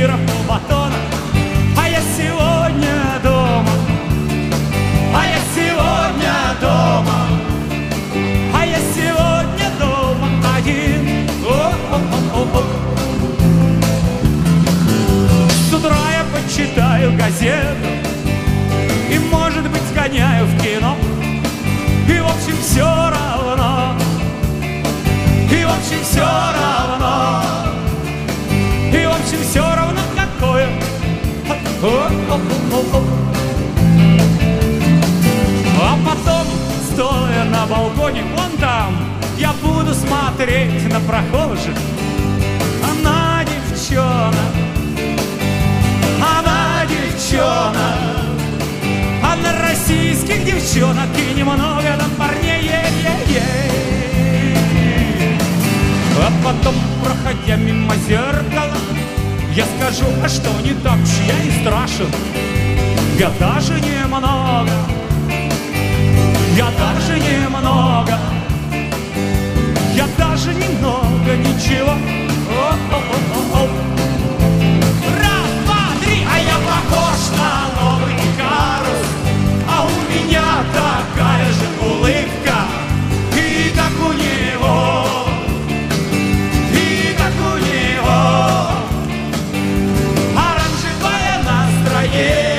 кефира полбатона. А я сегодня дома, а я сегодня дома, а я сегодня дома один. О-о-о-о-о. С утра я почитаю газету и, может быть, сгоняю в кино. И, в общем, все равно, и, в общем, все равно, и, в общем, все равно какое. А потом, стоя на балконе, вон там, я буду смотреть на прохожих. Она девчонок, она девчонок, а на российских девчонок и немного там парней. А потом, проходя мимо зеркала, я скажу, а что не так уж я и страшен. Я даже немного, я даже немного, я даже немного ничего. О-о-о-о-о. Раз, два, три, а я похож на новый Карус, а у меня такая же улыбка, и как у него, и как у него, оранжевое настроение.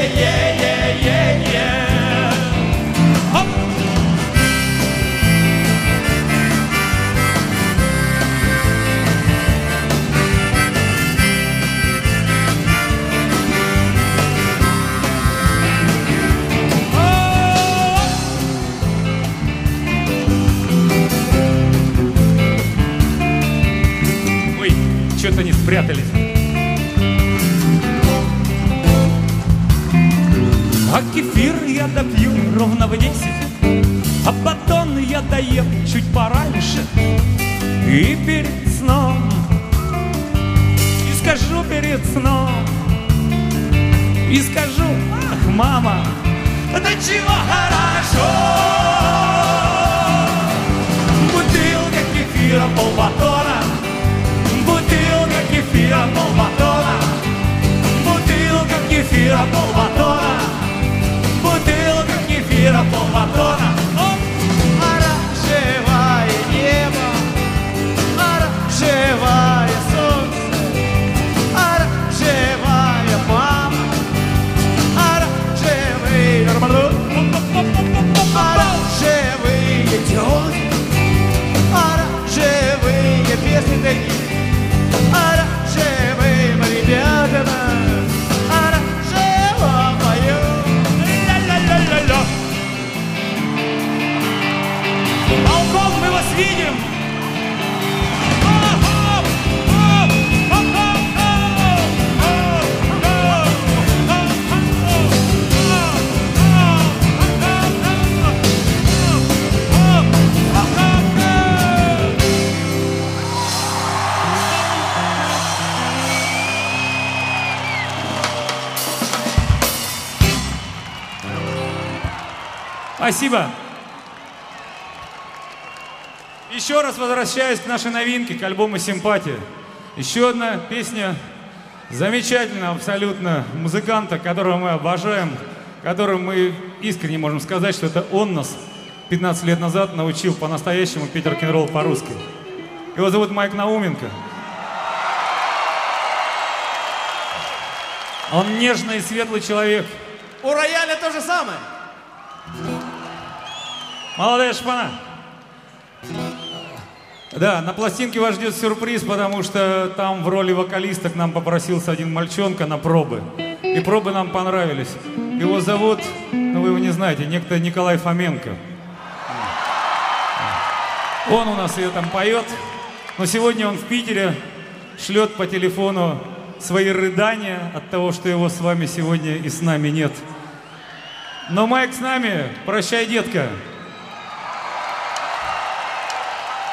Что-то не спрятались. А кефир я допью ровно в 10, а батон я доем чуть пораньше. И перед сном, и скажу перед сном, и скажу, ах, мама, да чего хорошо. Бутылка кефира полбатона, бутылка кефира полбатона, бутылка кефира полбатона, бутылка кефира полбатона. Оранжевое небо, оранжевое солнце, оранжевая мама, оранжевые тётки, оранжевые песни такие. Оранжевым ребятам оранжево поют. Ля-ля-ля-ля-ля. Балкон, мы вас видим. Спасибо. Еще раз возвращаюсь к нашей новинке, к альбому «Симпатия». Еще одна песня замечательного абсолютно музыканта, которого мы обожаем, которым мы искренне можем сказать, что это он нас 15 лет назад научил по-настоящему петь рок-н-ролл по-русски. Его зовут Майк Науменко. Он нежный и светлый человек. У рояля то же самое. Молодая шпана. Да, на пластинке вас ждет сюрприз, потому что там в роли вокалиста к нам попросился один мальчонка на пробы. И пробы нам понравились. Его зовут, ну вы его не знаете, некто Николай Фоменко. Он у нас ее там поет. Но сегодня он в Питере шлет по телефону свои рыдания от того, что его с вами сегодня и с нами нет. Но Майк с нами. Прощай, детка.